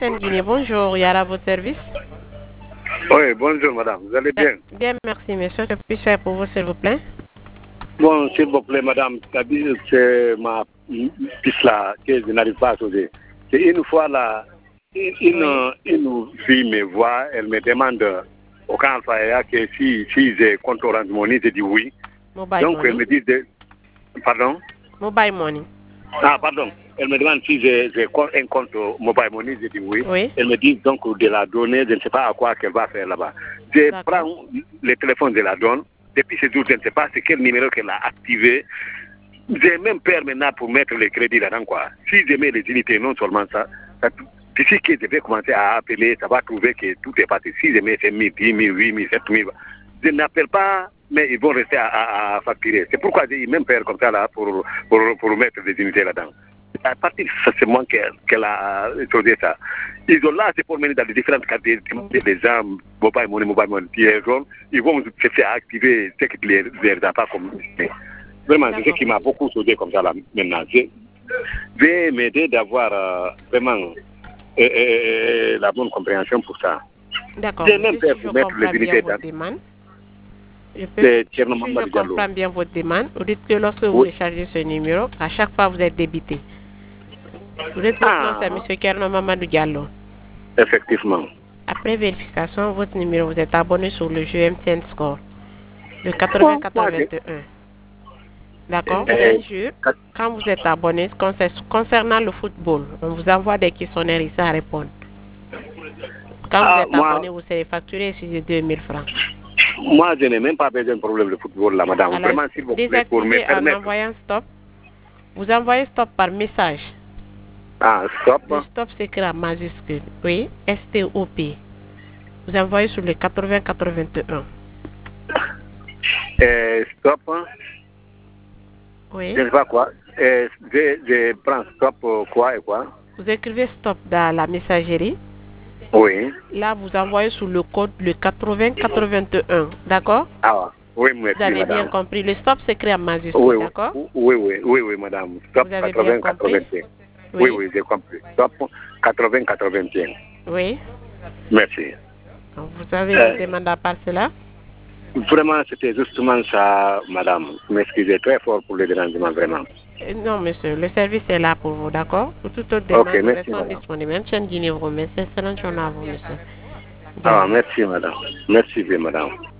Chaîne Guinée, bonjour, Yara, à votre service. Oui, bonjour madame, vous allez bien? Bien, merci monsieur. Que puis-je faire pour vous, s'il vous plaît? Bon, s'il vous plaît madame, c'est ma piste là que je n'arrive pas à sauver. C'est une fois là, une fille me voit, elle me demande au Canfaya que si j'ai compte Orange Money, je dis oui. Mobile Donc money. elle me dit, pardon? Mobile money. Ah, pardon. Elle me demande si j'ai un compte Mobile Money, je dis oui. Elle me dit donc de la donner, je ne sais pas à quoi qu'elle va faire là-bas. Je prends le téléphone, je la donne. Depuis ce jour, je ne sais pas c'est quel numéro qu'elle a activé. J'ai même peur maintenant pour mettre les crédits là-dedans, quoi. Si je mets les unités, non seulement ça d'ici que je vais commencer à appeler, ça va trouver que tout est parti. Si je mets 5 000, 10 000, 8 000, 7 000, je n'appelle pas, mais ils vont rester à facturer. C'est pourquoi j'ai même peur comme ça là pour mettre des unités là-dedans. À partir de ce moment qu'elle a choisi ça. Ils ont là, c'est pour mener dans les différentes quartiers des gens, mobile money, ils vont se faire activer ce qui ne les a pas communiqué. Vraiment, c'est ce qui m'a beaucoup sauvé comme ça là maintenant. Je vais m'aider d'avoir vraiment la bonne compréhension pour ça. D'accord. J'ai même peur pour mettre les unités dans. Si je comprends bien votre demande, vous dites que lorsque vous déchargez ce numéro, à chaque fois vous êtes débité. Vous dites votre nom, c'est M. Kerno Mamadou Diallo. Effectivement. Après vérification, votre numéro, vous êtes abonné sur le jeu MTN Score, le 80-81. D'accord. C'est un jeu. Quand vous êtes abonné, concernant le football, on vous envoie des questionnaires ici à répondre. Quand vous êtes abonné, vous serez facturé sur 2000 francs. Moi, je n'ai même pas besoin de problème de football là, madame. Alors, vraiment, s'il vous plaît, pour me permettre. En envoyant stop, vous envoyez stop par message. Ah, stop. Le stop s'écrit en majuscule. Oui, S-T-O-P. Vous envoyez sur le 80-81. Stop. Oui. Je ne sais pas quoi. Je prends stop quoi et quoi. Vous écrivez stop dans la messagerie. Oui. Là, vous envoyez sur le code le 80-81. D'accord? Ah, oui, merci, vous avez madame. Bien compris. Le stop s'écrit en majuscule, oui, d'accord? Oui, madame. Stop 80-81. Oui, j'ai compris. Stop 80-81. Oui. Merci. Donc, vous avez une demande à part cela? Vraiment, c'était justement ça, madame. M'excusez très fort pour le dérangement, vraiment. Non, monsieur, le service est là pour vous, d'accord? Pour toute autre demande, nous restons disponibles. Même chaîne Guinée vous remercie. Excellente journée à vous, monsieur. Ah, merci, madame. Merci bien, madame.